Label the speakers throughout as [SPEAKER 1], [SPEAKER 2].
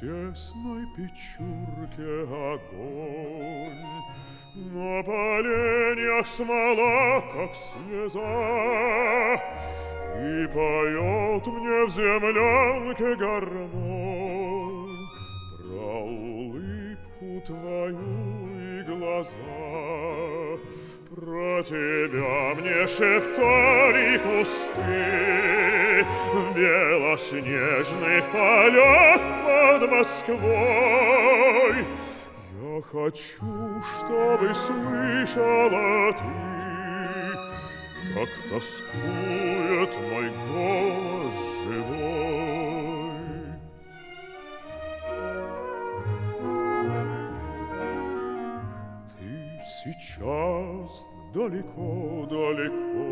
[SPEAKER 1] тесной печурке огонь, на поленьях смола, как слеза, и поет мне в землянке гармонь про улыбку твою и глаза. Про тебя мне шептали кусты в белоснежных полях под Москвой. Я хочу, чтобы слышала ты, как тоскует мой голос живой. Ты сейчас далеко-далеко,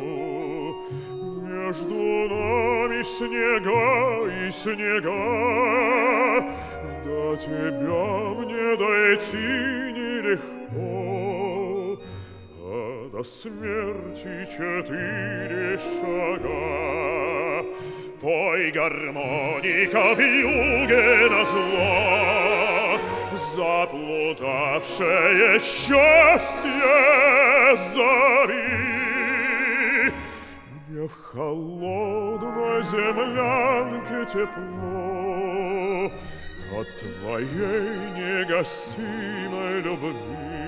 [SPEAKER 1] между нами снега и снега, до тебя мне дойти нелегко, а до смерти 4 шага. Пой, гармоника, вьюге назло, заплутавшее счастье зови. Мне в холодной землянке тепло от твоей негасимой любви.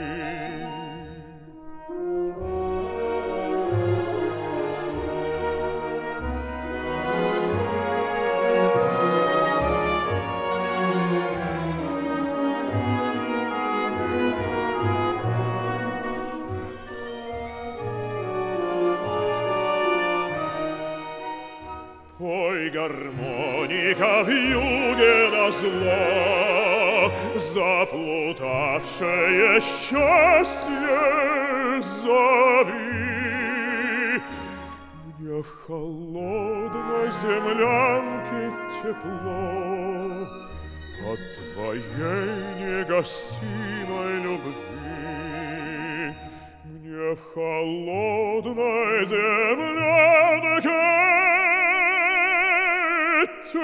[SPEAKER 1] Пой, гармоника, вьюге назло, заплутавшее счастье зови. Мне в холодной землянке тепло от твоей негасимой любви. Мне в холодной землянке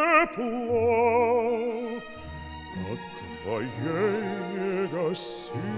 [SPEAKER 1] тепло от твоей негасимой